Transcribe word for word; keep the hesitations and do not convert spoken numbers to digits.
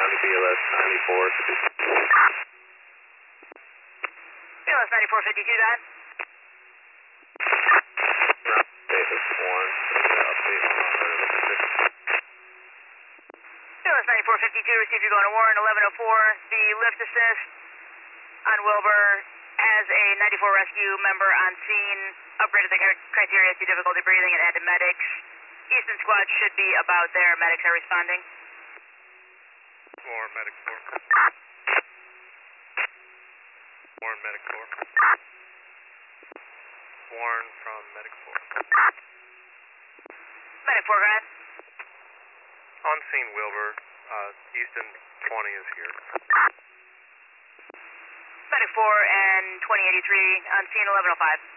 B L S ninety-four fifty-two. B L S ninety-four fifty-two, dial. Davis one, update on our B L S ninety-four fifty-two, receive you going to Warren, eleven oh four. The lift assist on Wilbur has a ninety-four rescue member on scene, upgraded the criteria to difficulty breathing and added medics. Eastern squad should be about there, medics are responding. Warren medic four. Warren medic four. Warren from medic four. Medic four, go ahead. On scene Wilbur, uh, Houston twenty is here. Medic four and twenty eighty-three on scene eleven oh five.